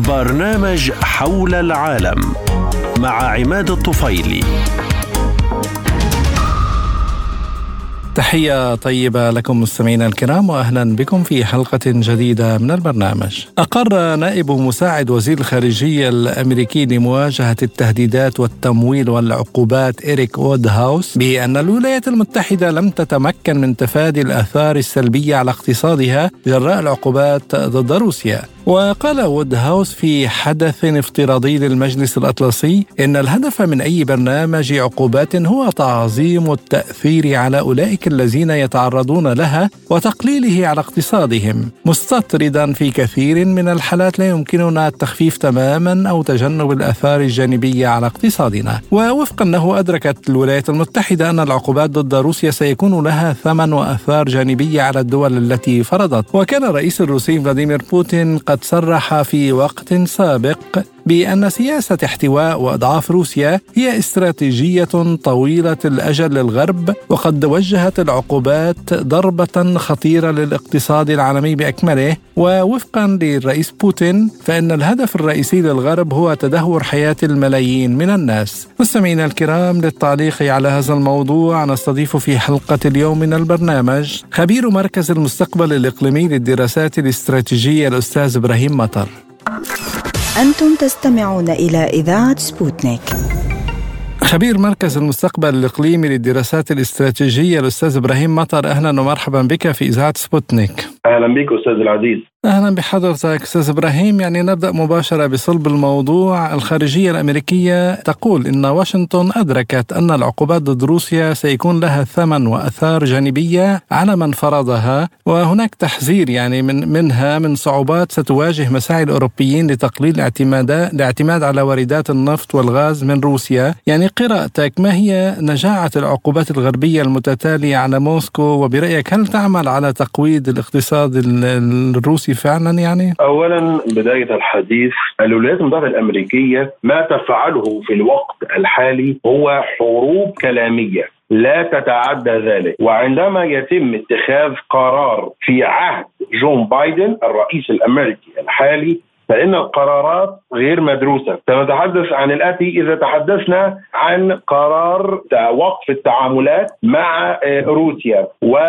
برنامج حول العالم مع عماد الطفيلي. تحية طيبة لكم مستمعينا الكرام، وأهلا بكم في حلقة جديدة من البرنامج. أقر نائب مساعد وزير الخارجية الأمريكي لمواجهة التهديدات والتمويل والعقوبات إريك وودهاوس بأن الولايات المتحدة لم تتمكن من تفادي الآثار السلبية على اقتصادها جراء العقوبات ضد روسيا. وقال وودهاوس في حدث افتراضي للمجلس الأطلسي إن الهدف من أي برنامج عقوبات هو تعظيم التأثير على أولئك الذين يتعرضون لها وتقليله على اقتصادهم، مستطردا في كثير من الحالات لا يمكننا التخفيف تماما أو تجنب الآثار الجانبية على اقتصادنا. ووفقا له أدركت الولايات المتحدة أن العقوبات ضد روسيا سيكون لها ثمن وآثار جانبية على الدول التي فرضت. وكان الرئيس الروسي فلاديمير بوتين قد صرح في وقت سابق بأن سياسة احتواء وإضعاف روسيا هي استراتيجية طويلة الأجل للغرب، وقد وجهت العقوبات ضربة خطيرة للاقتصاد العالمي بأكمله. ووفقا للرئيس بوتين فإن الهدف الرئيسي للغرب هو تدهور حياة الملايين من الناس. مستمعينا الكرام، للتعليق على هذا الموضوع نستضيف في حلقة اليوم من البرنامج خبير مركز المستقبل الإقليمي للدراسات الاستراتيجية الأستاذ إبراهيم مطر. أنتم تستمعون إلى إذاعة سبوتنيك. خبير مركز المستقبل الإقليمي للدراسات الاستراتيجية الأستاذ إبراهيم مطر، أهلا ومرحبا بك في إذاعة سبوتنيك. أهلا بك أستاذ العزيز. أهلا بحضرتك أستاذ إبراهيم. نبدأ مباشرة بصلب الموضوع. الخارجية الأمريكية تقول إن واشنطن أدركت أن العقوبات ضد روسيا سيكون لها ثمن وآثار جانبية على من فرضها، وهناك تحذير منها من صعوبات ستواجه مساعي الأوروبيين لتقليل الاعتماد على واردات النفط والغاز من روسيا. قراءتك، ما هي نجاعة العقوبات الغربية المتتالية على موسكو؟ وبرأيك هل تعمل على تقويض الاقتصاد الروسي فعلا؟ أولا بداية الحديث، الولايات المتحدة الأمريكية ما تفعله في الوقت الحالي هو حروب كلامية لا تتعدى ذلك. وعندما يتم اتخاذ قرار في عهد جون بايدن الرئيس الأمريكي الحالي فإن القرارات غير مدروسة. سنتحدث عن الآتي إذا تحدثنا عن قرار وقف التعاملات مع روسيا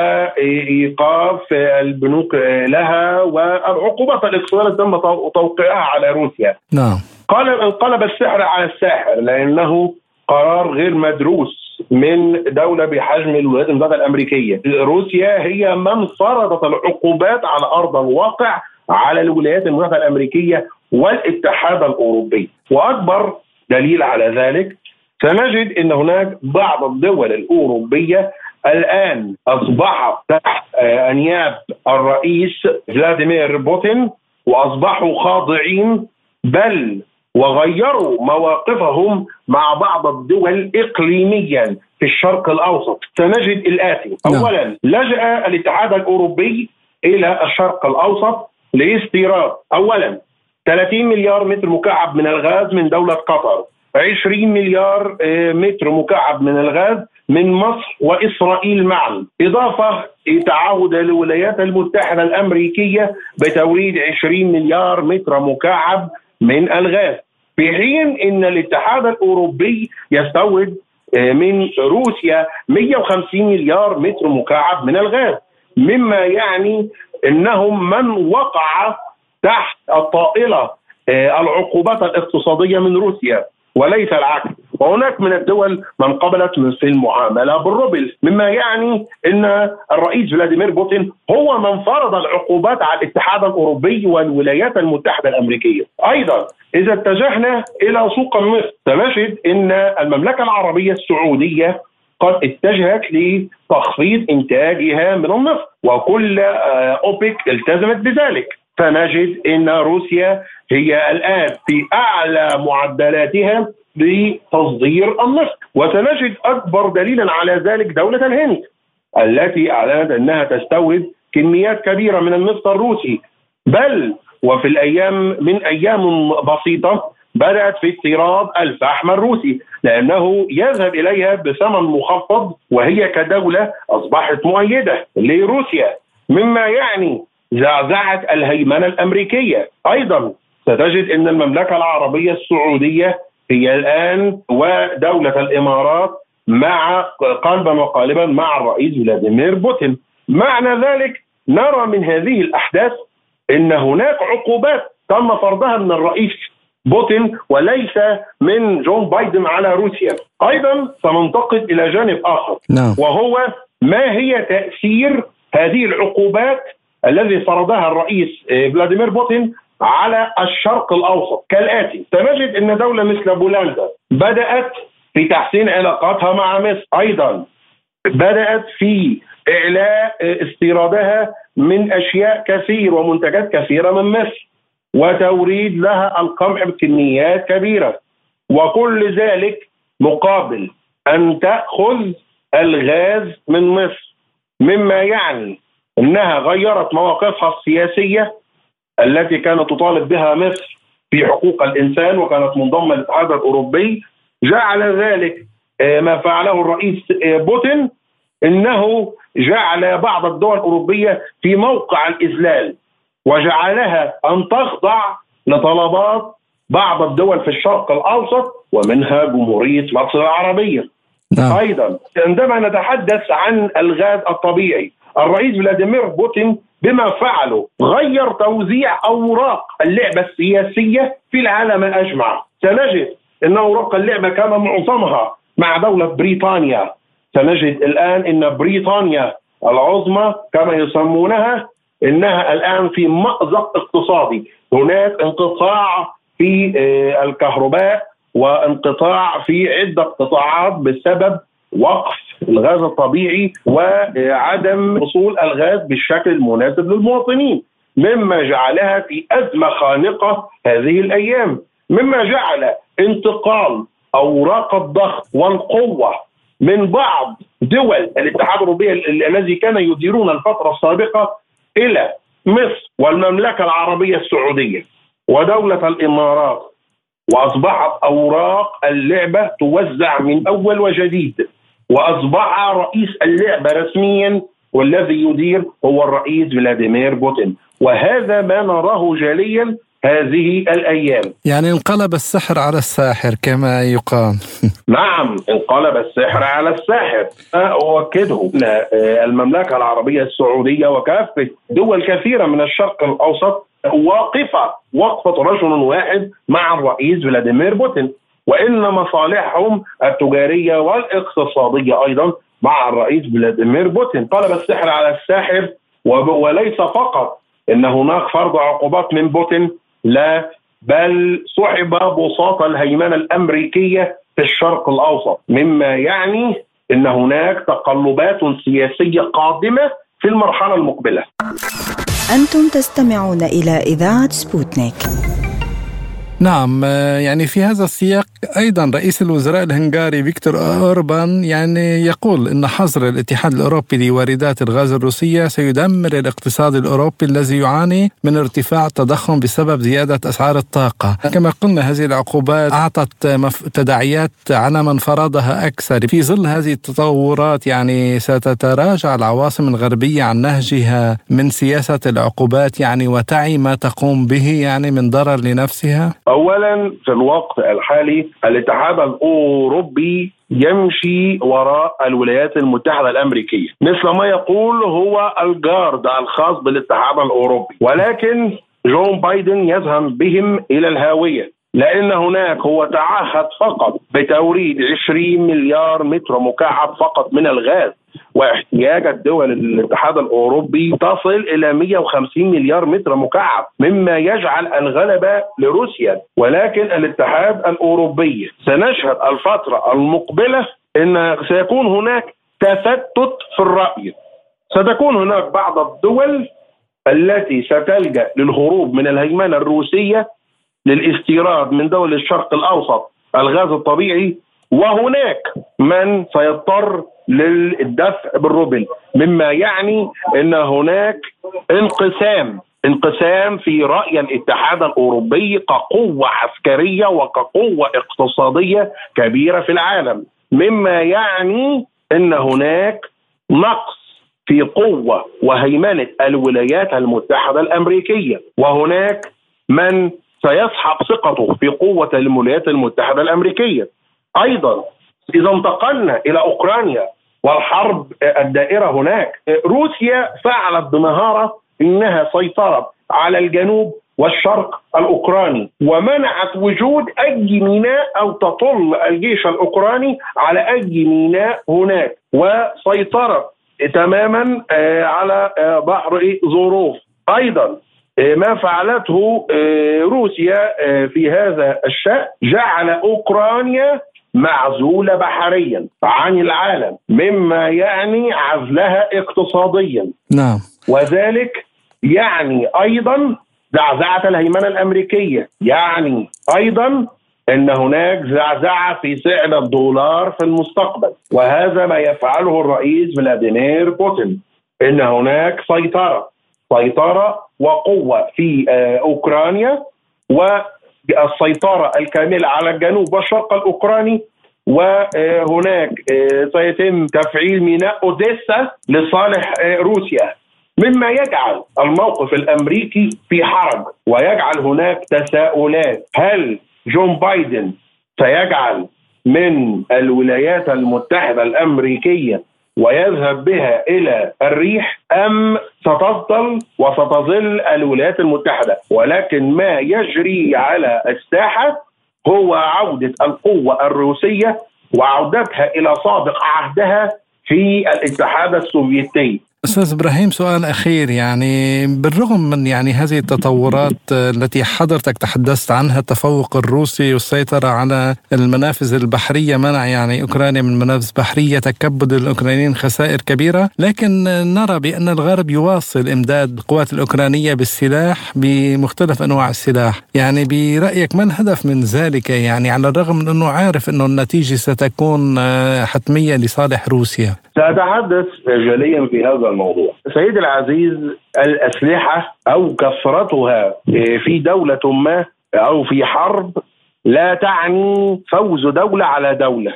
وإيقاف البنوك لها والعقوبات الاقتصادية التي تم توقيعها على روسيا. نعم. انقلب السحر على الساحر، لأنه قرار غير مدروس من دولة بحجم الولايات المتحدة الأمريكية. روسيا هي من فرضت العقوبات على أرض الواقع على الولايات المتحدة الأمريكية والاتحاد الأوروبي. وأكبر دليل على ذلك سنجد أن هناك بعض الدول الأوروبية الآن أصبحت تحت أنياب الرئيس فلاديمير بوتين وأصبحوا خاضعين، بل وغيروا مواقفهم مع بعض الدول إقليميا في الشرق الأوسط. سنجد الآتي: أولا، لجأ الاتحاد الأوروبي إلى الشرق الأوسط لاستيراد أولا 30 مليار متر مكعب من الغاز من دولة قطر، 20 مليار متر مكعب من الغاز من مصر وإسرائيل معا، إضافة تعهد الولايات المتحدة الأمريكية بتوريد 20 مليار متر مكعب من الغاز، في حين أن الاتحاد الأوروبي يستورد من روسيا 150 مليار متر مكعب من الغاز، مما يعني أنهم من وقع تحت الطائلة العقوبات الاقتصادية من روسيا وليس العكس. وهناك من الدول من قبلت في المعاملة بالروبل، مما يعني أن الرئيس فلاديمير بوتين هو من فرض العقوبات على الاتحاد الأوروبي والولايات المتحدة الأمريكية. أيضا إذا اتجهنا إلى سوق النفط سنجد أن المملكة العربية السعودية قد اتجهت لتخفيض إنتاجها من النفط، وكل أوبك التزمت بذلك. فنجد أن روسيا هي الآن في أعلى معدلاتها بتصدير النفط. وسنجد أكبر دليلا على ذلك دولة الهند التي أعلنت أنها تستورد كميات كبيرة من النفط الروسي، بل وفي أيام بسيطة بدأت في استيراد الفحم الروسي لأنه يذهب إليها بثمن مخفض، وهي كدولة أصبحت مؤيدة لروسيا، مما يعني زعزعة الهيمنة الأمريكية. أيضا ستجد أن المملكة العربية السعودية هي الآن ودولة الإمارات مع قلبا وقالبا مع الرئيس فلاديمير بوتين. معنى ذلك نرى من هذه الأحداث أن هناك عقوبات تم فرضها من الرئيس بوتين وليس من جون بايدن على روسيا. أيضا سننتقل إلى جانب آخر وهو ما هي تأثير هذه العقوبات الذي فرضها الرئيس فلاديمير بوتين على الشرق الأوسط كالآتي. سنجد أن دولة مثل بولندا بدأت في تحسين علاقاتها مع مصر، أيضا بدأت في إعلاء استيرادها من أشياء كثير ومنتجات كثيرة من مصر وتوريد لها القمح بكميات كبيرة، وكل ذلك مقابل أن تأخذ الغاز من مصر، مما يعني أنها غيرت مواقفها السياسية التي كانت تطالب بها مصر في حقوق الإنسان وكانت منضمة للاتحاد الأوروبي. جعل ذلك ما فعله الرئيس بوتين إنه جعل بعض الدول الأوروبية في موقع الإذلال وجعلها أن تخضع لطلبات بعض الدول في الشرق الأوسط ومنها جمهورية مصر العربية. أيضا عندما نتحدث عن الغاز الطبيعي، الرئيس فلاديمير بوتين بما فعله غير توزيع أوراق اللعبة السياسية في العالم أجمع. سنجد أن أوراق اللعبة كان معظمها مع دولة بريطانيا، سنجد الآن أن بريطانيا العظمى كما يسمونها إنها الآن في مأزق اقتصادي. هناك انقطاع في الكهرباء وانقطاع في عدة قطاعات بسبب وقف الغاز الطبيعي وعدم وصول الغاز بالشكل المناسب للمواطنين، مما جعلها في أزمة خانقة هذه الأيام، مما جعل انتقال أوراق الضغط والقوة من بعض دول الاتحاد الأوروبي الذي كان يديرون الفترة السابقة إلى مصر والمملكة العربية السعودية ودولة الإمارات، وأصبحت أوراق اللعبة توزع من أول وجديد، وأصبح رئيس اللعبة رسميا والذي يدير هو الرئيس فلاديمير بوتين، وهذا ما نراه جليا هذه الأيام. يعني انقلب السحر على الساحر كما يقال. نعم، انقلب السحر على الساحر. أؤكده أن المملكة العربية السعودية وكافة دول كثيرة من الشرق الأوسط واقفة وقفة رجل واحد مع الرئيس فلاديمير بوتين، وإن مصالحهم التجارية والاقتصادية أيضا مع الرئيس فلاديمير بوتين. قلب السحر على الساحر، وليس فقط إن هناك فرض عقوبات من بوتين، لا بل سحب بساط الهيمنة الأمريكية في الشرق الأوسط، مما يعني أن هناك تقلبات سياسية قادمة في المرحلة المقبلة. أنتم تستمعون إلى إذاعة سبوتنيك. نعم، يعني في هذا السياق أيضا رئيس الوزراء الهنغاري فيكتور أوربان يعني يقول إن حظر الاتحاد الأوروبي لواردات الغاز الروسية سيدمر الاقتصاد الأوروبي الذي يعاني من ارتفاع التضخم بسبب زيادة أسعار الطاقة. كما قلنا هذه العقوبات أعطت تداعيات على من فرضها أكثر. في ظل هذه التطورات يعني ستتراجع العواصم الغربية عن نهجها من سياسة العقوبات يعني وتعي ما تقوم به يعني من ضرر لنفسها. أولا في الوقت الحالي الاتحاد الأوروبي يمشي وراء الولايات المتحدة الأمريكية، مثل ما يقول هو الجارد الخاص بالاتحاد الأوروبي، ولكن جون بايدن يذهب بهم إلى الهاوية، لأن هناك هو تعهد فقط بتوريد 20 مليار متر مكعب فقط من الغاز، واحتياج الدول الاتحاد الأوروبي تصل إلى 150 مليار متر مكعب، مما يجعل الغلبة لروسيا. ولكن الاتحاد الأوروبي سنشهد الفترة المقبلة أن سيكون هناك تفتت في الرأي. ستكون هناك بعض الدول التي ستلجأ للهروب من الهيمنة الروسية للاستيراد من دول الشرق الأوسط الغاز الطبيعي، وهناك من سيضطر للدفع بالروبل، مما يعني أن هناك انقسام في رأي الاتحاد الأوروبي كقوة عسكرية وكقوة اقتصادية كبيرة في العالم، مما يعني أن هناك نقص في قوة وهيمنة الولايات المتحدة الأمريكية، وهناك من سيسحب ثقته في قوة الولايات المتحدة الأمريكية. أيضا إذا انتقلنا إلى أوكرانيا والحرب الدائرة هناك، روسيا فعلت بمهارة إنها سيطرت على الجنوب والشرق الأوكراني ومنعت وجود أي ميناء أو تطل الجيش الأوكراني على أي ميناء هناك، وسيطرت تماما على بحر زوروف. أيضا ما فعلته روسيا في هذا الشأن جعل أوكرانيا معزولة بحريا عن العالم، مما يعني عزلها اقتصاديا. نعم. وذلك يعني أيضا زعزعة الهيمنة الأمريكية، يعني أيضا أن هناك زعزعة في سعر الدولار في المستقبل، وهذا ما يفعله الرئيس فلاديمير بوتين، أن هناك سيطرة وقوة في أوكرانيا، والسيطرة الكاملة على الجنوب والشرق الأوكراني. وهناك سيتم تفعيل ميناء أوديسا لصالح روسيا، مما يجعل الموقف الأمريكي في حرج ويجعل هناك تساؤلات. هل جون بايدن سيجعل من الولايات المتحدة الأمريكية ويذهب بها إلى الريح، أم ستظل الولايات المتحدة؟ ولكن ما يجري على الساحة هو عودة القوة الروسية وعودتها إلى سابق عهدها في الاتحاد السوفيتي. أستاذ إبراهيم، سؤال أخير، بالرغم من هذه التطورات التي حضرتك تحدثت عنها، التفوق الروسي والسيطرة على المنافذ البحرية، منع أوكرانيا من منافذ بحرية، تكبد الأوكرانيين خسائر كبيرة، لكن نرى بأن الغرب يواصل إمداد القوات الأوكرانية بالسلاح بمختلف أنواع السلاح. برأيك ما الهدف من ذلك؟ على الرغم من أنه عارف أنه النتيجة ستكون حتمية لصالح روسيا. سأتحدث جليا في هذا الموضوع. سيد العزيز، الأسلحة أو كثرتها في دولة ما أو في حرب لا تعني فوز دولة على دولة،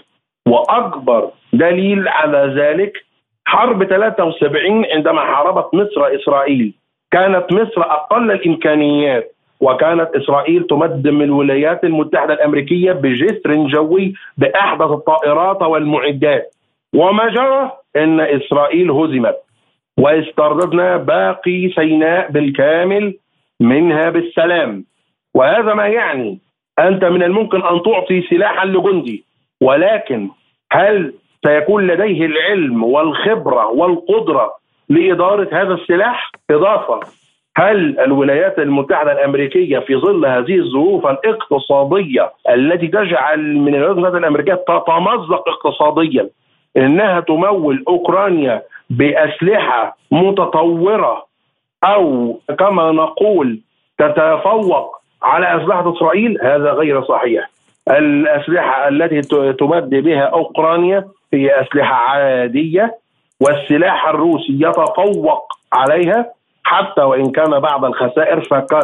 وأكبر دليل على ذلك حرب 73 عندما حاربت مصر إسرائيل. كانت مصر أقل الإمكانيات، وكانت إسرائيل تمدم الولايات المتحدة الأمريكية بجسر جوي بأحدث الطائرات والمعدات، وما جرى أن إسرائيل هزمت واسترددنا باقي سيناء بالكامل منها بالسلام. وهذا ما يعني أنت من الممكن أن تعطي سلاحا لجندي، ولكن هل سيكون لديه العلم والخبرة والقدرة لإدارة هذا السلاح؟ إضافة، هل الولايات المتحدة الأمريكية في ظل هذه الظروف الاقتصادية التي تجعل من الولايات المتحدة الأمريكية تتمزق اقتصاديا إنها تمول أوكرانيا بأسلحة متطورة، أو كما نقول تتفوق على أسلحة إسرائيل؟ هذا غير صحيح. الأسلحة التي تمد بها أوكرانيا هي أسلحة عادية، والسلاح الروسي يتفوق عليها حتى وإن كان بعض الخسائر،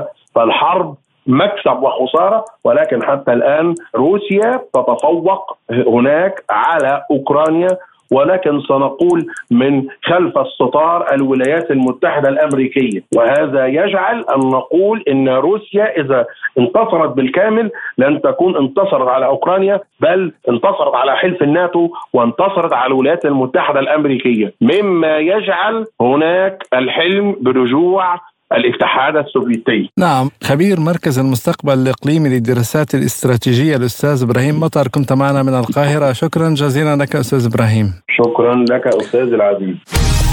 فالحرب مكسب وخسارة، ولكن حتى الآن روسيا تتفوق هناك على أوكرانيا. ولكن سنقول من خلف الستار الولايات المتحدة الأمريكية، وهذا يجعل أن نقول إن روسيا إذا انتصرت بالكامل لن تكون انتصرت على أوكرانيا، بل انتصرت على حلف الناتو وانتصرت على الولايات المتحدة الأمريكية، مما يجعل هناك الحلم برجوع الاتحاد السوفيتي. نعم. خبير مركز المستقبل الإقليمي للدراسات الاستراتيجية الأستاذ إبراهيم مطر، كنت معنا من القاهرة. شكرا جزيلا لك أستاذ إبراهيم. شكرا لك أستاذ العزيز.